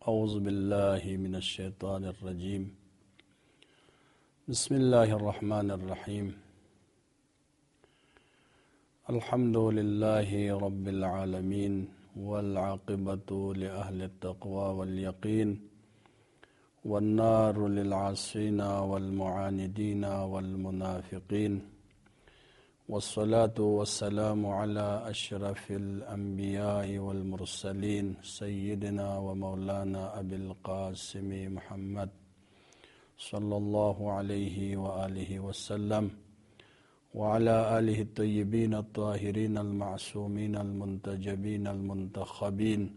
اعوذ باللہ من الشیطان الرجیم بسم اللہ الرحمن الرحیم الحمد للہ رب العالمین والعاقبۃ لأہل التقوی والیقین والنار للعاصین والمعاندین والمنافقین والصلاة والسلام علی اشرف الانبیاء والمرسلین سیدنا ومولانا ابی القاسم محمد صلی اللہ علیہ وآلہ وسلم وعلى آلہ الطیبین الطاہرین المعصومین المنتجبین المنتخبین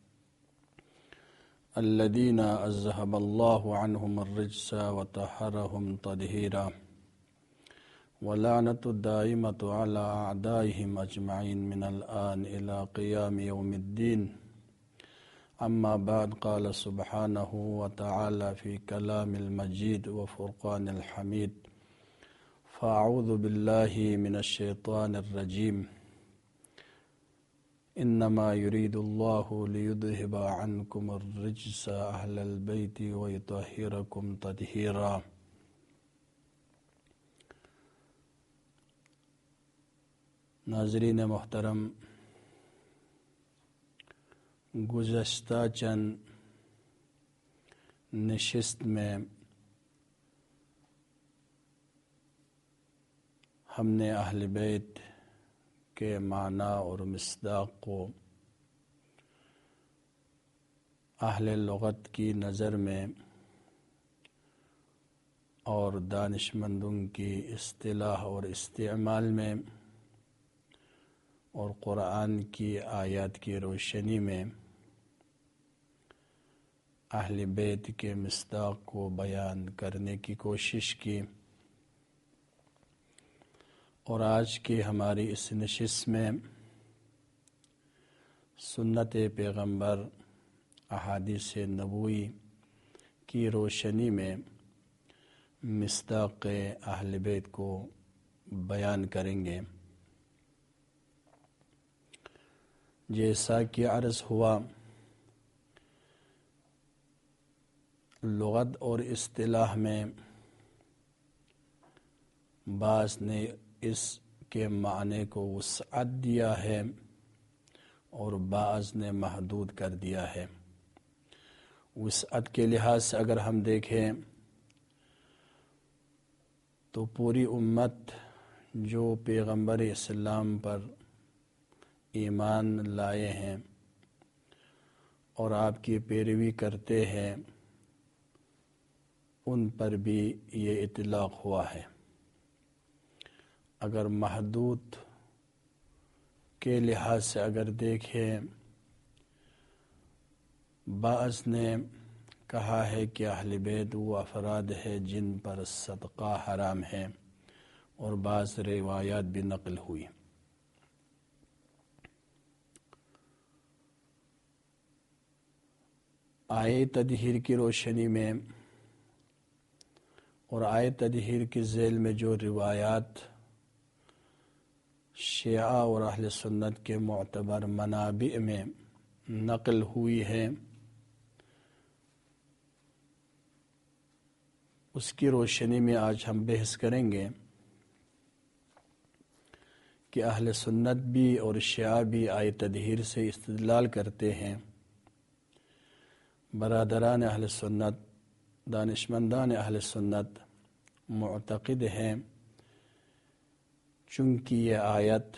الذین اذہب اللہ عنہم الرجس وطہرہم تطہیرا وَلَعْنَةُ الدَّائِمَةُ عَلَىٰ أَعْدَائِهِمْ أَجْمَعِينَ مِنَ الْآنِ إِلَىٰ قِيَامِ يَوْمِ الدِّينِ أَمَّا بَعْدُ قَالَ سُبْحَانَهُ وَتَعَالَىٰ فِي كَلَامِ الْمَجِيدِ وَفُرْقَانِ الْحَمِيدِ فَأَعُوذُ بِاللَّهِ مِنَ الشَّيْطَانِ الرَّجِيمِ إِنَّمَا يُرِيدُ اللَّهُ لِيُذْهِبَ عَنْكُمُ الرِّجْسَ أَهْلَ الْبَيْتِ وَيُطَهِّرَكُمْ تَطْهِيرًا۔ ناظرین محترم، گزشتہ چند نشست میں ہم نے اہل بیت کے معنی اور مصداق کو اہل لغت کی نظر میں اور دانشمندوں کی اصطلاح اور استعمال میں اور قرآن کی آیات کی روشنی میں اہل بیت کے مصداق کو بیان کرنے کی کوشش کی، اور آج کی ہماری اس نشست میں سنت پیغمبر احادیث نبوی کی روشنی میں مصداق اہل بیت کو بیان کریں گے۔ جیسا کہ عرض ہوا، لغت اور اصطلاح میں بعض نے اس کے معنی کو وسعت دیا ہے اور بعض نے محدود کر دیا ہے۔ وسعت کے لحاظ سے اگر ہم دیکھیں تو پوری امت جو پیغمبر اسلام پر ایمان لائے ہیں اور آپ کی پیروی کرتے ہیں، ان پر بھی یہ اطلاق ہوا ہے۔ اگر محدود کے لحاظ سے اگر دیکھیں، بعض نے کہا ہے کہ اہل بیت وہ افراد ہیں جن پر صدقہ حرام ہے، اور بعض روایات بھی نقل ہوئی۔ آیت تطہیر کی روشنی میں اور آیت تطہیر کی ذیل میں جو روایات شیعہ اور اہل سنت کے معتبر منابع میں نقل ہوئی ہے، اس کی روشنی میں آج ہم بحث کریں گے کہ اہل سنت بھی اور شیعہ بھی آیت تطہیر سے استدلال کرتے ہیں۔ برادران اہل سنت، دانشمندان اہل سنت معتقد ہیں چونکہ یہ آیت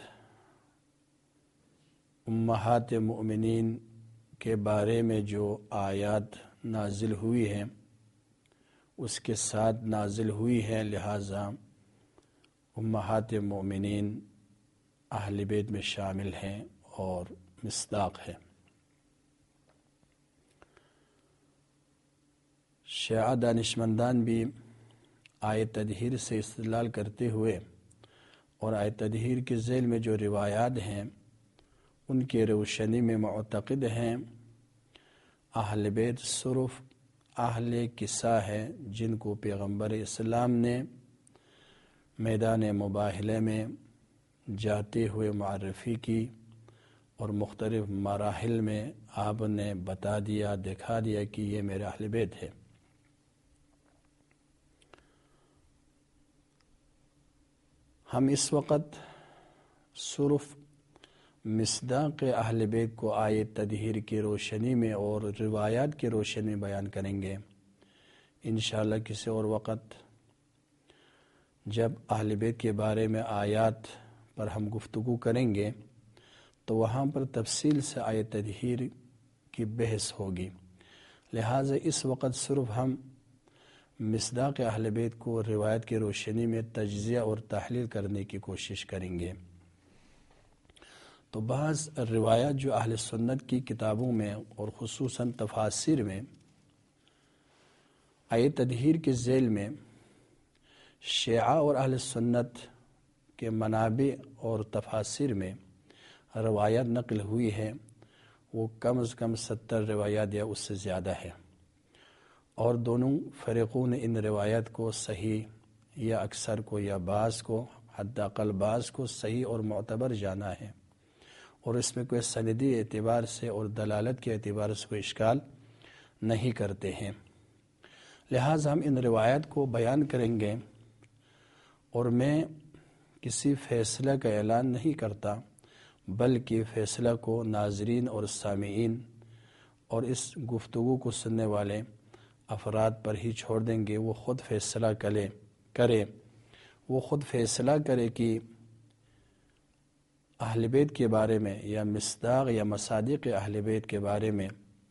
امہات مؤمنین کے بارے میں جو آیات نازل ہوئی ہیں اس کے ساتھ نازل ہوئی ہے، لہٰذا امہات مؤمنین اہل بیت میں شامل ہیں اور مصداق ہے۔ شیعہ دانشمندان بھی آیت تطہیر سے استدلال کرتے ہوئے اور آیت تطہیر کے ذیل میں جو روایات ہیں ان کے روشنی میں معتقد ہیں اہل بیت صرف اہل قصہ ہے جن کو پیغمبر اسلام نے میدان مباہلے میں جاتے ہوئے معرفی کی اور مختلف مراحل میں آپ نے بتا دیا، دکھا دیا کہ یہ میرے اہل بیت ہے۔ ہم اس وقت صرف مصداق اہل بیت کو آیت تطہیر کی روشنی میں اور روایات کی روشنی میں بیان کریں گے۔ انشاءاللہ کسی اور وقت جب اہل بیت کے بارے میں آیات پر ہم گفتگو کریں گے تو وہاں پر تفصیل سے آیت تطہیر کی بحث ہوگی، لہٰذا اس وقت صرف ہم مصداق اہل بیت کو روایت کی روشنی میں تجزیہ اور تحلیل کرنے کی کوشش کریں گے۔ تو بعض روایات جو اہل سنت کی کتابوں میں اور خصوصاً تفاسیر میں آیت تطہیر کے ذیل میں شیعہ اور اہل سنت کے منابع اور تفاسیر میں روایات نقل ہوئی ہے، وہ کم از کم 70 روایات یا اس سے زیادہ ہے، اور دونوں فرقوں نے ان روایات کو صحیح یا اکثر کو یا بعض کو حتی اقل بعض کو صحیح اور معتبر جانا ہے، اور اس میں کوئی سندی اعتبار سے اور دلالت کے اعتبار سے کوئی اشکال نہیں کرتے ہیں۔ لہٰذا ہم ان روایات کو بیان کریں گے، اور میں کسی فیصلہ کا اعلان نہیں کرتا، بلکہ فیصلہ کو ناظرین اور سامعین اور اس گفتگو کو سننے والے افراد پر ہی چھوڑ دیں گے۔ وہ خود فیصلہ کرے کہ اہل بیت کے بارے میں یا مصداق یا مصادیق اہل بیت کے بارے میں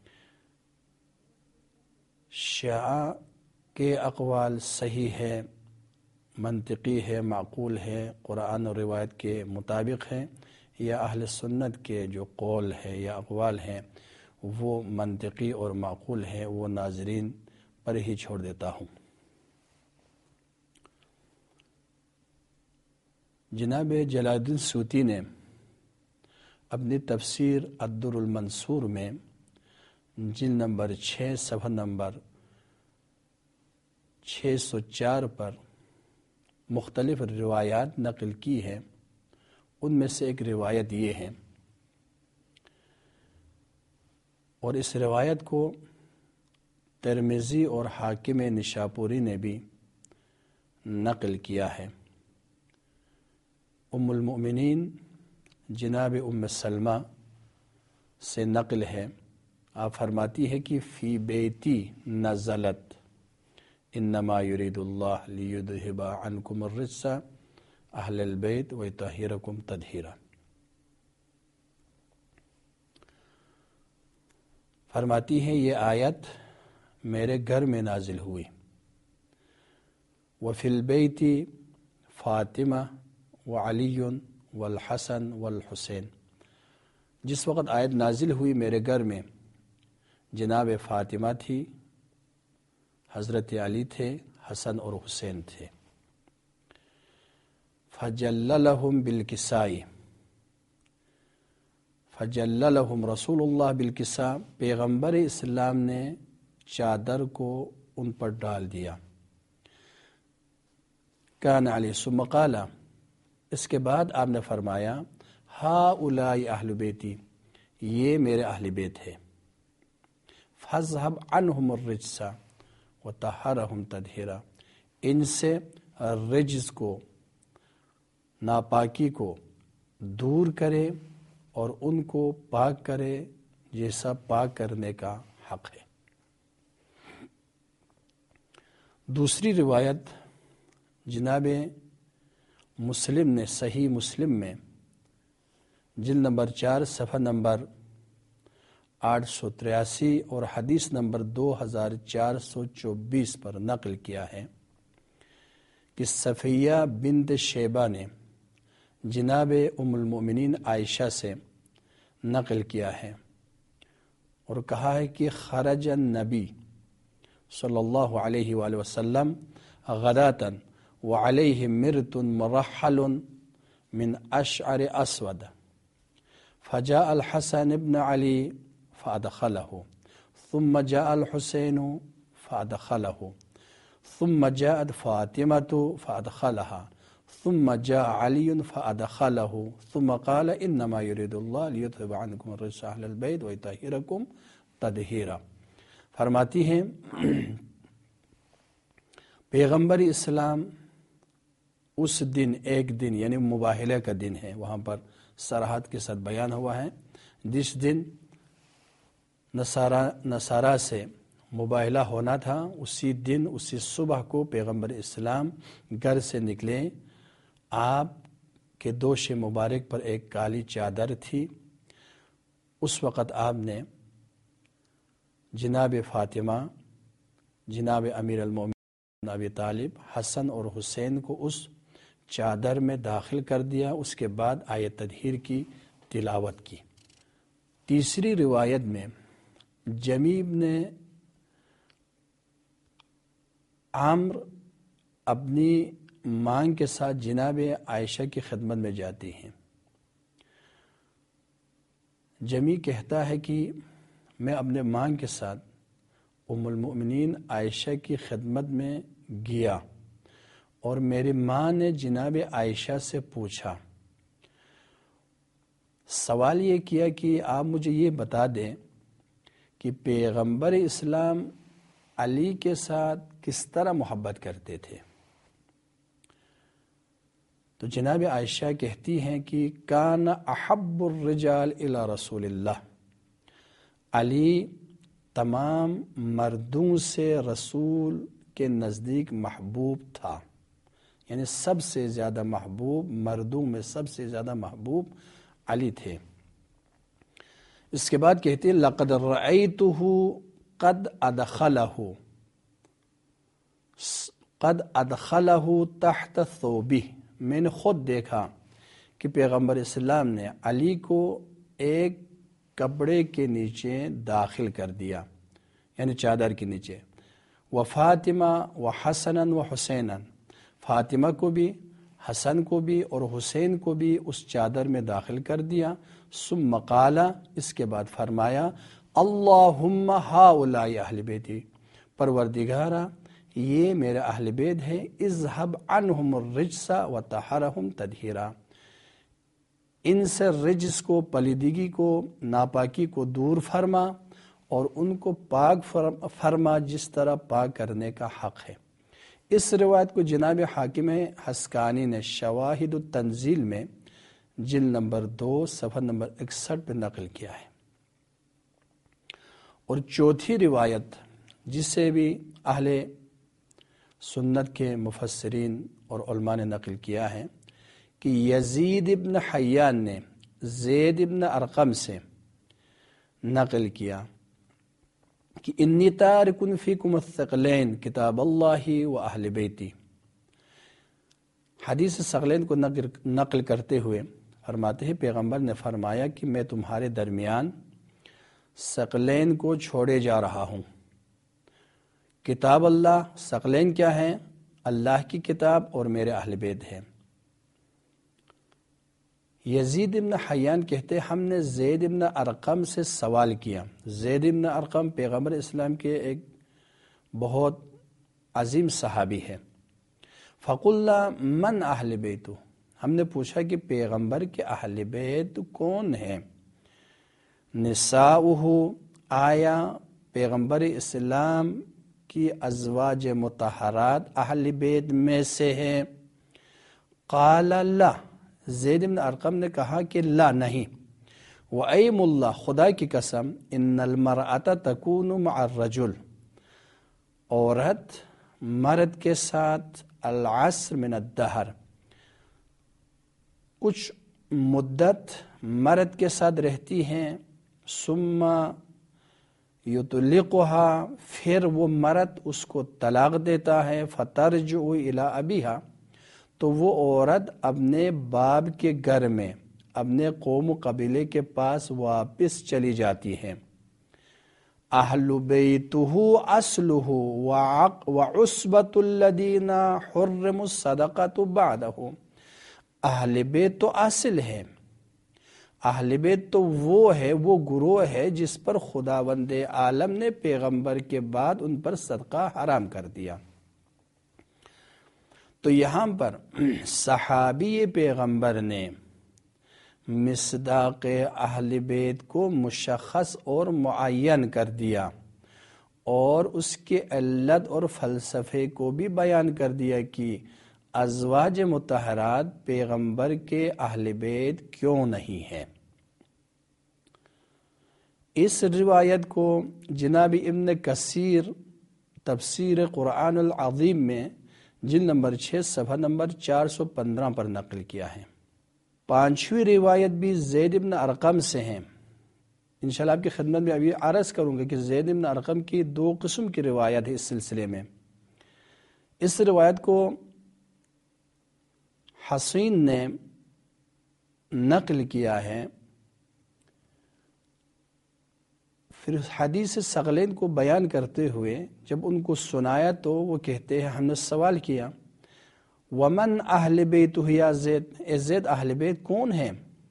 شیعہ کے اقوال صحیح ہے، منطقی ہے، معقول ہے، قرآن اور روایت کے مطابق ہے، یا اہل سنت کے جو قول ہے یا اقوال ہیں وہ منطقی اور معقول ہے۔ وہ ناظرین پر ہی چھوڑ دیتا ہوں۔ جناب جلال الدین سیوطی نے اپنی تفسیر الدر المنصور میں جلد نمبر 6 صفحہ نمبر 604 پر مختلف روایات نقل کی ہے۔ ان میں سے ایک روایت یہ ہے، اور اس روایت کو ترمذی اور حاکم نشاپوری نے بھی نقل کیا ہے۔ ام المؤمنین جناب ام سلمہ سے نقل ہے، آپ فرماتی ہے کہ فی بیتی نزلت انما یرید اللہ لیذہب عنکم الرجس اہل البیت ویطہرکم تطہیرا۔ فرماتی ہے یہ آیت میرے گھر میں نازل ہوئی، وفی البیت فاطمہ وعلی والحسن والحسین۔ جس وقت آیت نازل ہوئی میرے گھر میں جناب فاطمہ تھی، حضرت علی تھے، حسن اور حسین تھے۔ فجللہم بالکسائی، فجللہم رسول اللہ بالکسا، پیغمبر اسلام نے چادر کو ان پر ڈال دیا۔ کان علی ثم قال، اس کے بعد آپ نے فرمایا ہؤلاء اہل بیتی، یہ میرے اہل بیت ہے، فاذهب عنہم الرجس وطہرہم تطہیرا، ان سے رجس کو، ناپاکی کو دور کرے اور ان کو پاک کرے جیسا پاک کرنے کا حق ہے۔ دوسری روایت جناب مسلم نے صحیح مسلم میں جلد نمبر 4 صفحہ نمبر 883 اور حدیث نمبر 2424 پر نقل کیا ہے کہ صفیہ بنت شیبہ نے جناب ام المؤمنین عائشہ سے نقل کیا ہے اور کہا ہے کہ خرج النبی صلی اللہ علیہ وآلہ وسلم غداة وعلیہ مرت مرحل من اشعر اسود، فجاء الحسن بن علی فادخله، ثم جاء الحسین فادخله، ثم جاءت فاطمة فادخلها، ثم جاء علی فادخلہ ثم قال انما یرید اللہ لیذھب عنکم الرجس اہل البیت ویطہرکم تطہیرا۔ فرماتی ہیں پیغمبر اسلام اس دن، ایک دن یعنی مباہلہ کا دن ہے، وہاں پر صراحت کے ساتھ بیان ہوا ہے، جس دن نصارہ سے مباہلہ ہونا تھا، اسی دن اسی صبح کو پیغمبر اسلام گھر سے نکلے۔ آپ کے دوش مبارک پر ایک کالی چادر تھی۔ اس وقت آپ نے جناب فاطمہ، جناب امیر المومنین ابی طالب، حسن اور حسین کو اس چادر میں داخل کر دیا۔ اس کے بعد آیت تطہیر کی تلاوت کی۔ تیسری روایت میں جمیب نے عامر اپنی مانگ کے ساتھ جناب عائشہ کی خدمت میں جاتی ہیں۔ جمی کہتا ہے کہ میں اپنے مانگ کے ساتھ ام المؤمنین عائشہ کی خدمت میں گیا اور میری ماں نے جناب عائشہ سے پوچھا، سوال یہ کیا کہ آپ مجھے یہ بتا دیں کہ پیغمبر اسلام علی کے ساتھ کس طرح محبت کرتے تھے؟ تو جناب عائشہ کہتی ہیں کہ کان احب الرجال الی رسول اللہ، علی تمام مردوں سے رسول کے نزدیک محبوب تھا، یعنی سب سے زیادہ محبوب، مردوں میں سب سے زیادہ محبوب علی تھے۔ اس کے بعد کہتے ہیں لقد رأیتہ قد ادخلہ تحت ثوبہ، میں نے خود دیکھا کہ پیغمبر اسلام نے علی کو ایک کپڑے کے نیچے داخل کر دیا، یعنی چادر کے نیچے۔ وفاطمہ وحسنا وحسینا، فاطمہ کو بھی، حسن کو بھی اور حسین کو بھی اس چادر میں داخل کر دیا۔ ثم قال، اس کے بعد فرمایا، اللہم ہؤلاء اہل بیتی، پروردگارا یہ میرے اہل بیت ہے، اذهب عنہم الرجس وطہرہم تطہیرا، ان سے رجس کو، پلیدگی کو، ناپاکی کو دور فرما اور ان کو پاک فرما جس طرح پاک کرنے کا حق ہے۔ اس روایت کو جناب حاکم حسکانی نے شواہد التنزیل میں جلد نمبر 2 صفحہ نمبر 61 پہ نقل کیا ہے۔ اور چوتھی روایت جسے بھی اہل سنت کے مفسرین اور علماء نے نقل کیا ہے کہ یزید ابن حیان نے زید ابن ارقم سے نقل کیا کہ انی تارک فیکم الثقلین کتاب اللہ و اہل بیتی۔ حدیث ثقلین کو نقل کرتے ہوئے فرماتے ہیں پیغمبر نے فرمایا کہ میں تمہارے درمیان ثقلین کو چھوڑے جا رہا ہوں۔ کتاب اللہ، ثقلین کیا ہیں؟ اللہ کی کتاب اور میرے اہل بیت ہیں۔ یزید ابن حیان کہتے ہم نے زید ابن ارقم سے سوال کیا۔ زید ابن ارقم پیغمبر اسلام کے ایک بہت عظیم صحابی ہے۔ فقلنا من اہل بیتو، ہم نے پوچھا کہ پیغمبر کے اہل بیت کون ہیں؟ نساؤہ، آیا پیغمبر اسلام کی ازواج مطہرات اہل بیت میں سے ہیں؟ قال لا، زید بن ارقم نے کہا کہ لا، نہیں۔ وَأَيْمُ اللَّهِ، خدا کی قسم، ان المرأة تکون مع الرجل، عورت مرد کے ساتھ العصر من الدہر، کچھ مدت مرد کے ساتھ رہتی ہیں، ثم یطلقها، پھر وہ مرد اس کو طلاق دیتا ہے، فترجع الی ابیہا، تو وہ عورت اپنے باپ کے گھر میں، اپنے قوم و قبیلے کے پاس واپس چلی جاتی ہے۔ اہل بیتہ اصلہ وعصبۃ الذین حرموا الصدقۃ بعدہ، اہل بیت تو اصل ہے، اہل بیت تو وہ ہے، وہ گروہ ہے جس پر خداوند عالم نے پیغمبر کے بعد ان پر صدقہ حرام کر دیا۔ تو یہاں پر صحابی پیغمبر نے مصداق اہل بیت کو مشخص اور معین کر دیا اور اس کے علت اور فلسفے کو بھی بیان کر دیا کہ ازواج مطہرات پیغمبر کے اہل بیت کیوں نہیں ہیں۔ اس روایت کو جناب ابن کثیر تفسیر قرآن العظیم میں جلد نمبر 6 صفحہ نمبر 415 پر نقل کیا ہے۔ پانچویں روایت بھی زید بن ارقم سے ہیں۔ انشاءاللہ آپ کی خدمت میں ابھی عرض کروں گا کہ زید بن ارقم کی 2 قسم کی روایت ہے اس سلسلے میں۔ اس روایت کو حسین نے نقل کیا ہے۔ پھر حدیث ثقلین کو بیان کرتے ہوئے جب ان کو سنایا تو وہ کہتے ہیں ہم نے سوال کیا ومن اہل بیت یا زید، اے زید اہل بیت کون ہیں؟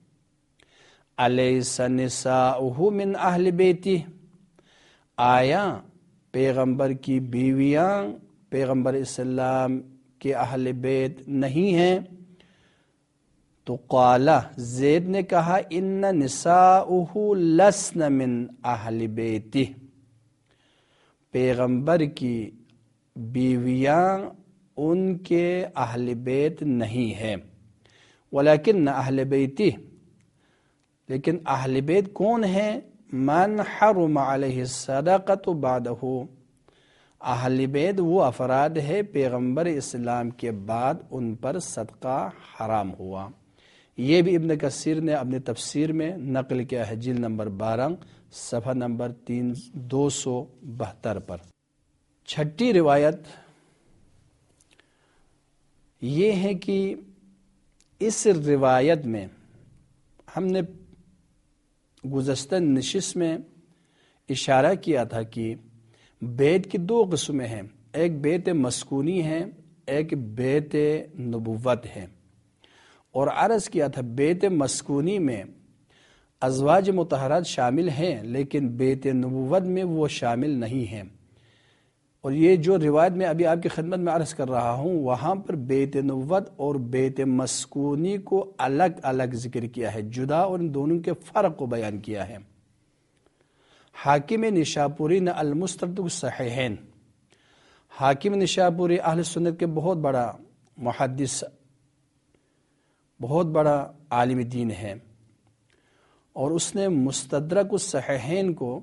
الیس نساؤہ من اہل بیتی، آیا پیغمبر کی بیویاں پیغمبر اسلام کے اہل بیت نہیں ہیں؟ تو قال زید نے کہا ان نساؤہ لسن من اہل بیتی، پیغمبر کی بیویاں ان کے اہل بیت نہیں ہیں، ولیکن اہل بیتی، لیکن اہل بیت کون ہیں؟ من حرم علیہ الصدقۃ بعدہ، اہل بیت وہ افراد ہے پیغمبر اسلام کے بعد ان پر صدقہ حرام ہوا۔ یہ بھی ابن کثیر نے اپنی تفسیر میں نقل کیا ہے جلد نمبر 12 صفحہ نمبر 272 پر۔ چھٹی روایت یہ ہے کہ اس روایت میں ہم نے گزشتہ نشست میں اشارہ کیا تھا کہ بیت کی 2 قسمیں ہیں، ایک بیت مسکونی ہے، ایک بیت نبوت ہے، اور عرض کیا تھا بیت مسکونی میں ازواج مطہرات شامل ہیں لیکن بیت نبوت میں وہ شامل نہیں ہیں، اور یہ جو روایت میں ابھی آپ کی خدمت میں عرض کر رہا ہوں وہاں پر بیت نبوت اور بیت مسکونی کو الگ الگ ذکر کیا ہے، جدا، اور ان دونوں کے فرق کو بیان کیا ہے۔ حاکم نشاپوری نے المستدرک الصحیحین، حاکم نشاپوری اہل سنت کے بہت بڑا محدث، بہت بڑا عالم دین ہے، اور اس نے مستدرک الصحیحین کو،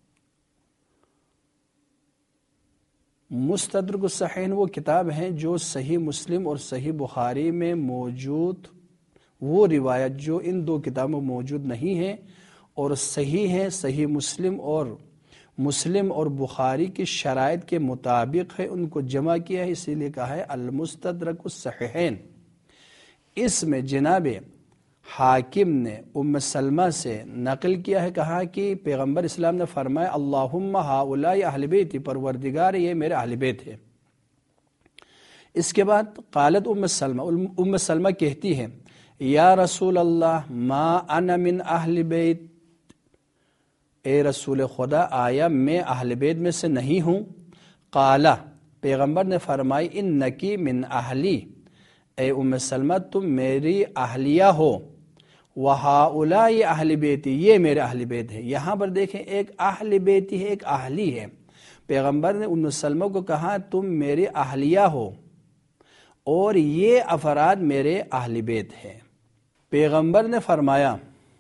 مستدرک الصحیحین وہ کتاب ہیں جو صحیح مسلم اور صحیح بخاری میں موجود وہ روایت جو ان 2 کتابوں میں موجود نہیں ہے اور صحیح ہے، صحیح مسلم اور بخاری کی شرائط کے مطابق ہے، ان کو جمع کیا ہے، اسی لیے کہا ہے المستدرک الصحیحین۔ اس میں جناب حاکم نے ام سلمہ سے نقل کیا ہے، کہا کہ پیغمبر اسلام نے فرمایا اللہم ہؤلاء اہل بیتی، پروردگار یہ میرے اہل بیت ہے۔ اس کے بعد قالت ام سلمہ کہتی ہے یا رسول اللہ ما انا من اہل بیت، اے رسول خدا آیا میں اہل بیت میں سے نہیں ہوں؟ قالا، پیغمبر نے فرمائی انکی من اہلی، اے ام سلمہ تم میری اہلیہ ہو، وہؤلاء اہل بیتی، یہ میرے اہل بیت ہے۔ یہاں پر دیکھیں ایک اہل بیتی ہے، ایک اہلی ہے۔ پیغمبر نے ام سلمہ کو کہا تم میری اہلیہ ہو اور یہ افراد میرے اہل بیت ہیں۔ پیغمبر نے فرمایا،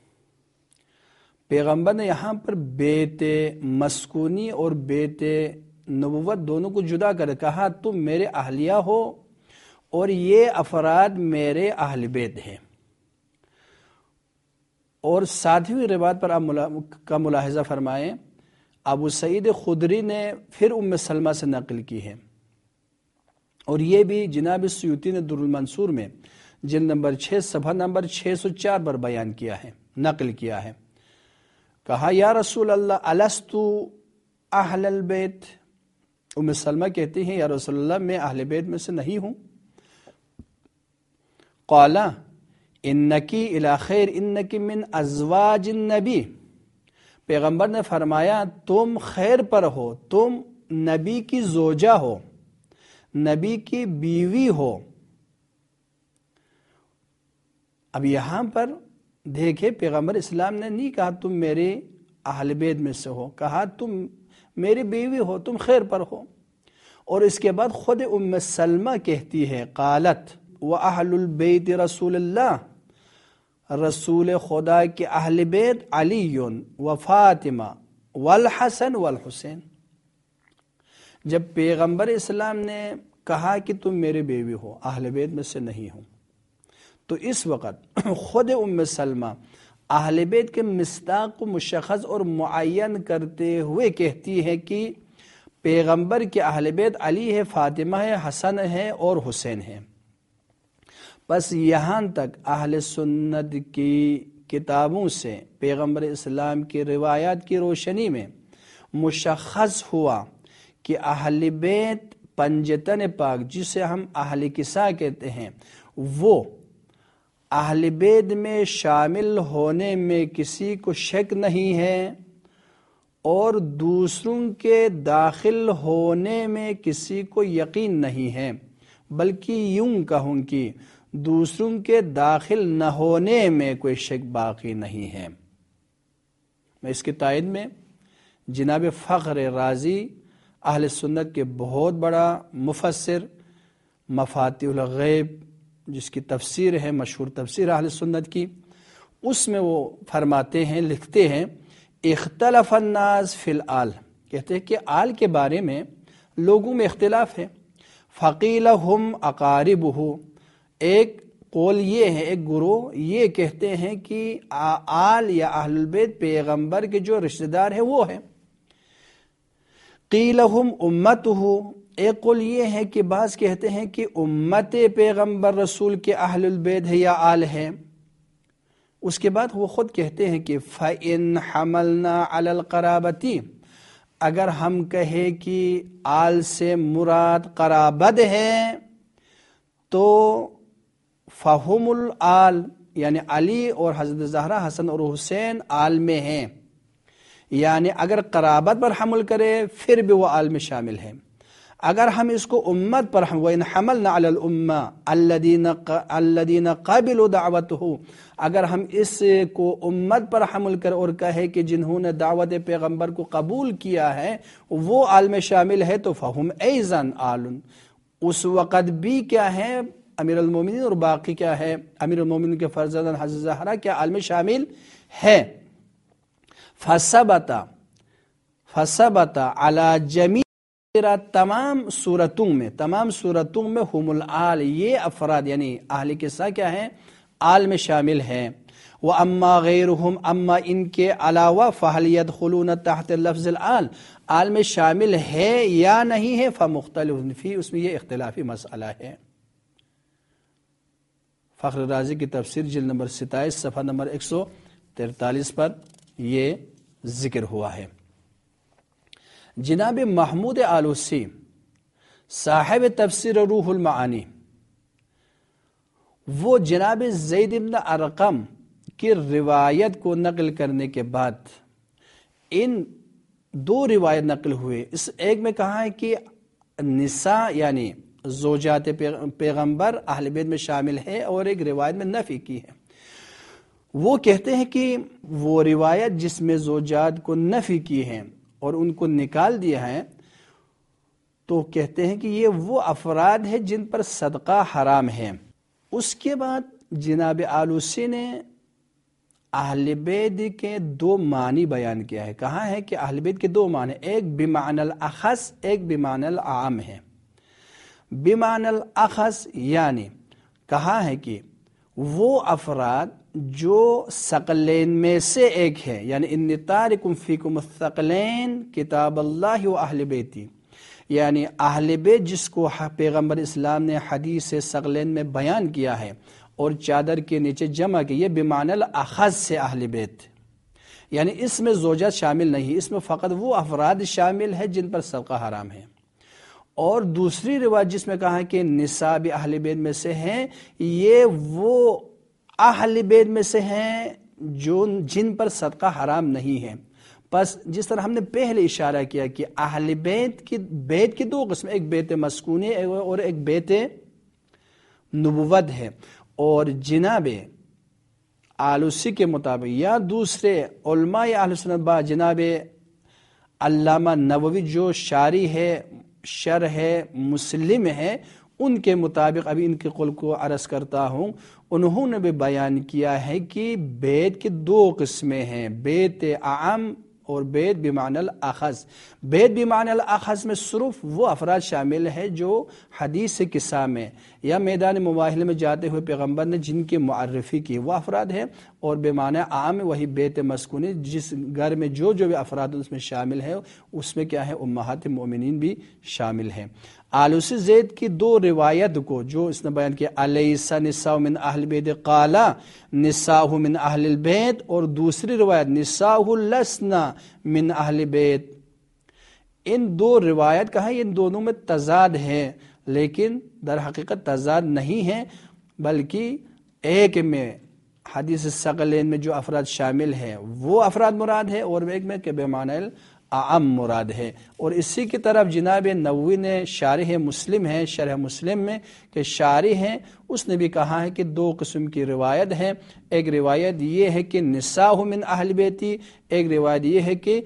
پیغمبر نے یہاں پر بیت مسکونی اور بیت نبوت دونوں کو جدا کر کہا تم میرے اہلیہ ہو اور یہ افراد میرے اہل بیت ہیں۔ اور ساتویں روایت پر آپ کا ملاحظہ فرمائیں، ابو سعید خدری نے پھر ام سلمہ سے نقل کی ہے، اور یہ بھی جناب سیوطی نے در المنصور میں جلد نمبر 6 صفحہ نمبر 604 پر بیان کیا ہے، نقل کیا ہے۔ کہا یا رسول اللہ الستُ اہل البیت، ام سلمہ کہتی ہیں یا رسول اللہ میں اہل بیت میں سے نہیں ہوں۔ قالا انکی الی خیر انکی من ازواج النبی، پیغمبر نے فرمایا تم خیر پر ہو، تم نبی کی زوجہ ہو، نبی کی بیوی ہو، اب یہاں پر دیکھیں پیغمبر اسلام نے نہیں کہا تم میرے اہل بیت میں سے ہو، کہا تم میری بیوی ہو، تم خیر پر ہو۔ اور اس کے بعد خود ام سلمہ کہتی ہے قالت وَأَهْلُ الْبَيْتِ رسول اللہ، رسول خدا کے اہل بیت علی و فاطمہ والحسن والحسین۔ جب پیغمبر اسلام نے کہا کہ تم میرے بیوی ہو، اہل بیت میں سے نہیں ہو، تو اس وقت خود ام سلمہ اہل بیت کے مصداق کو مشخص اور معین کرتے ہوئے کہتی ہے کہ پیغمبر کے اہل بیت علی ہے، فاطمہ ہے، حسن ہے اور حسین ہے۔ بس یہاں تک اہل سنت کی کتابوں سے پیغمبر اسلام کی روایات کی روشنی میں مشخص ہوا کہ اہل بیت پنجتن پاک جسے ہم اہل کسا کہتے ہیں، وہ اہل بیت میں شامل ہونے میں کسی کو شک نہیں ہے، اور دوسروں کے داخل ہونے میں کسی کو یقین نہیں ہے، بلکہ یوں کہوں کہ دوسروں کے داخل نہ ہونے میں کوئی شک باقی نہیں ہے۔ میں اس کی تائید میں جناب فخر رازی اہل سنت کے بہت بڑا مفسر، مفاتیح الغیب جس کی تفسیر ہے مشہور تفسیر اہل سنت کی، اس میں وہ فرماتے ہیں، لکھتے ہیں اختلف الناس فی الآل، کہتے ہیں کہ آل کے بارے میں لوگوں میں اختلاف ہے۔ فقیل ہم اقاربہ، ایک قول یہ ہے، ایک گروہ یہ کہتے ہیں کہ آل یا اہل البیت پیغمبر کے جو رشتہ دار ہیں وہ ہیں۔ قیل ہم امتہ، ایک قول یہ ہے کہ بعض کہتے ہیں کہ امت پیغمبر رسول کے اہل البیت ہے یا آل ہے۔ اس کے بعد وہ خود کہتے ہیں کہ فَإِنْ حَمَلْنَا عَلَى الْقَرَابَةِ، اگر ہم کہیں کہ آل سے مراد قرابت ہے تو فَهُمُ الْآل، یعنی علی اور حضرت زہرا، حسن اور حسین آل میں ہیں، یعنی اگر قرابت پر حمل کرے پھر بھی وہ آل میں شامل ہیں۔ اگر ہم اس کو امت پر وَإِنْ حَمَلْنَا عَلَى الْأُمَّةِ الَّذِينَ قَبِلُوا دَعْوَتَهُ، اگر ہم اس کو امت پر حمل کر اور کہے کہ جنہوں نے دعوت پیغمبر کو قبول کیا ہے وہ آل میں شامل ہے، تو فَهُمْ أَيْضًا آلٌ، اس وقت بھی کیا ہے امیر المومنین، اور باقی کیا ہے امیر المومنین کے فرزند حضرت زہرا کیا آل میں شامل ہے۔ فَثَبَتَ عَلَى جَمِيعِ، تمام صورتوں میں ہم الآل، یہ افراد یعنی اہل کسا کیا ہیں آل میں شامل ہیں۔ وَأَمَّا غَيْرُهُمْ، اما ان کے علاوہ فَهَلْ يَدْخُلُونَ تحت لفظ الآل، آل میں شامل ہے یا نہیں ہے، فَمُخْتَلِفٌ فِيهِ، اس میں یہ اختلافی مسئلہ ہے۔ فخر رازی کی تفسیر جلد نمبر 27 صفحہ نمبر 143 پر یہ ذکر ہوا ہے۔ جناب محمود آلوسی صاحب تفسیر روح المعانی، وہ جناب زید بن ارقم کی روایت کو نقل کرنے کے بعد ان دو روایت نقل ہوئے، اس ایک میں کہا ہے کہ نساء یعنی زوجات پیغمبر اہل بیت میں شامل ہے، اور ایک روایت میں نفی کی ہے۔ وہ کہتے ہیں کہ وہ روایت جس میں زوجات کو نفی کی ہے اور ان کو نکال دیا ہے، تو کہتے ہیں کہ یہ وہ افراد ہیں جن پر صدقہ حرام ہے۔ اس کے بعد جناب آلوسی نے اہل بیت کے دو معنی بیان کیا ہے، کہا ہے کہ اہل بیت کے دو معنی، ایک بمعنی الاخص، ایک بمعنی العام ہے۔ بمعنی الاخص یعنی کہا ہے کہ وہ افراد جو ثقلین میں سے ایک ہے، یعنی انی تارکم فیکم الثقلین کتاب اللہ و اہل بیتی، یعنی اہل بیت جس کو پیغمبر اسلام نے حدیث ثقلین میں بیان کیا ہے اور چادر کے نیچے جمع کی، یہ بمعنی الاخص سے اہل بیت، یعنی اس میں زوجات شامل نہیں، اس میں فقط وہ افراد شامل ہیں جن پر صدقہ حرام ہے۔ اور دوسری روایت جس میں کہا کہ نساء بھی اہل بیت میں سے ہیں، یہ وہ اہل بیت میں سے ہیں جن پر صدقہ حرام نہیں ہے۔ پس جس طرح ہم نے پہلے اشارہ کیا کہ اہل بیت کی دو قسم، ایک بیت مسکونی اور ایک بیت نبوت ہے، اور جناب آلوسی کے مطابق یا دوسرے علماء اہل سنت با جناب علامہ نووی جو شارح ہے شرح مسلم ہے ان کے مطابق ابھی ان کے قول کو عرض کرتا ہوں، انہوں نے بھی بیان کیا ہے کہ بیت کے دو قسمیں ہیں، بیت عام اور بیت بمعنی الاخذ۔ بیت بمعنی الاخذ میں صرف وہ افراد شامل ہیں جو حدیث قصہ میں یا میدان مباہلے میں جاتے ہوئے پیغمبر نے جن کی معرفی کی وہ افراد ہیں، اور بمعنی عام وہی بیت مسکونی جس گھر میں جو بھی افراد اس میں شامل ہے اس میں کیا ہے امہات مومنین بھی شامل ہیں۔ آلوسی زید کی دو روایت کو جو اس نے بیان کیا، الیس نساء من اہل بیت قال نساء من اہل البیت، اور دوسری روایت نساء لسن من اہل بیت، ان دو روایت کا ہے ان دونوں میں تضاد ہے، لیکن در حقیقت تضاد نہیں ہے، بلکہ ایک میں حدیث ثقلین میں جو افراد شامل ہیں وہ افراد مراد ہے، اور ایک میں کہ بمعنی عام مراد ہے۔ اور اسی کی طرف جناب نووی نے شارح مسلم ہے، شرح مسلم میں کہ شارح ہیں، اس نے بھی کہا ہے کہ دو قسم کی روایت ہے، ایک روایت یہ ہے کہ نساء من اہل بیتی، ایک روایت یہ ہے کہ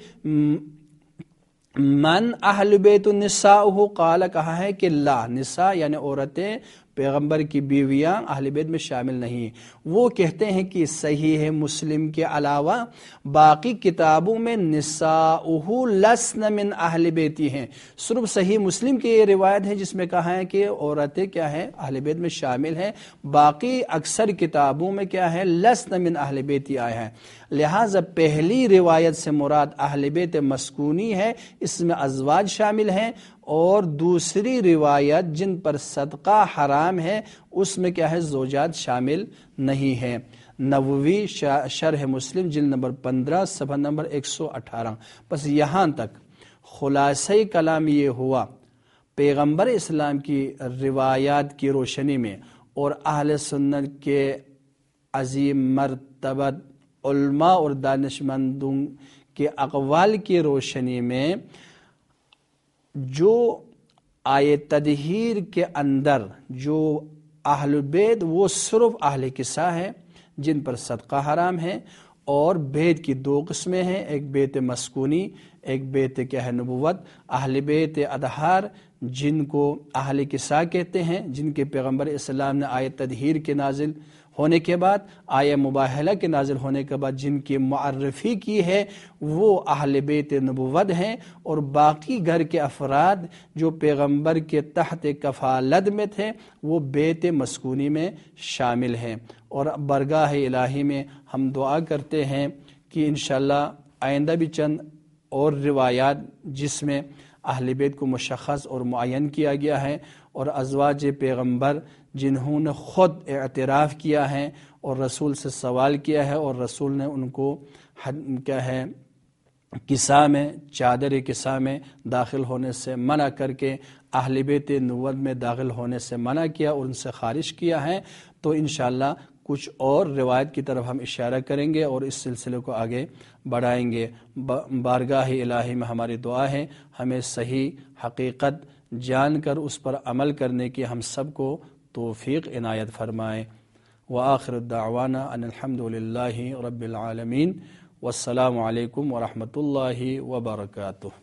من اہل بیت النساء قال، کہا ہے کہ لا، نساء یعنی عورتیں پیغمبر کی بیویاں اہل بیت میں شامل نہیں۔ وہ کہتے ہیں کہ صحیح مسلم کے علاوہ باقی کتابوں میں نساؤہ لسن من اہل بیتی ہیں، صرف صحیح مسلم کی یہ روایت ہے جس میں کہا ہے کہ عورتیں کیا ہے اہل بیت میں شامل ہیں، باقی اکثر کتابوں میں کیا ہے لسن من اہل بیتی آیا ہے۔ لہٰذا پہلی روایت سے مراد اہل بیت مسکونی ہے، اس میں ازواج شامل ہیں، اور دوسری روایت جن پر صدقہ حرام ہے اس میں کیا ہے زوجات شامل نہیں ہے۔ نووی شرح مسلم جلد نمبر 15 صفحہ نمبر 118۔ بس یہاں تک خلاصہ کلام یہ ہوا، پیغمبر اسلام کی روایات کی روشنی میں اور اہل سنت کے عظیم مرتبت علماء اور دانشمندوں کے اقوال کی روشنی میں جو آیت تطہیر کے اندر جو اہل بیت وہ صرف اہل قصہ ہے جن پر صدقہ حرام ہے، اور بیت کی دو قسمیں ہیں، ایک بیت مسکونی، ایک بیت کیا ہے نبوت۔ اہل بیت اطہار جن کو اہل قصہ کہتے ہیں، جن کے پیغمبر اسلام نے آیت تطہیر کے نازل ہونے کے بعد، آیہ مباہلہ کے نازل ہونے کے بعد جن کی معرفی کی ہے وہ اہل بیت نبوت ہیں، اور باقی گھر کے افراد جو پیغمبر کے تحت کفالت میں تھے وہ بیت مسکونی میں شامل ہیں۔ اور برگاہ الہی میں ہم دعا کرتے ہیں کہ انشاءاللہ آئندہ بھی چند اور روایات جس میں اہل بیت کو مشخص اور معین کیا گیا ہے، اور ازواج پیغمبر جنہوں نے خود اعتراف کیا ہے اور رسول سے سوال کیا ہے، اور رسول نے ان کو کیا ہے قصہ میں، چادر قصہ میں داخل ہونے سے منع کر کے اہل بیت نبوت میں داخل ہونے سے منع کیا اور ان سے خارج کیا ہے، تو انشاءاللہ کچھ اور روایت کی طرف ہم اشارہ کریں گے اور اس سلسلے کو آگے بڑھائیں گے۔ بارگاہ الہی میں ہماری دعا ہے ہمیں صحیح حقیقت جان کر اس پر عمل کرنے کی ہم سب کو توفیق عنایت فرمائے۔ وآخر الدعوانا ان الحمدللہ رب العالمین، والسلام علیکم ورحمۃ اللہ وبرکاتہ۔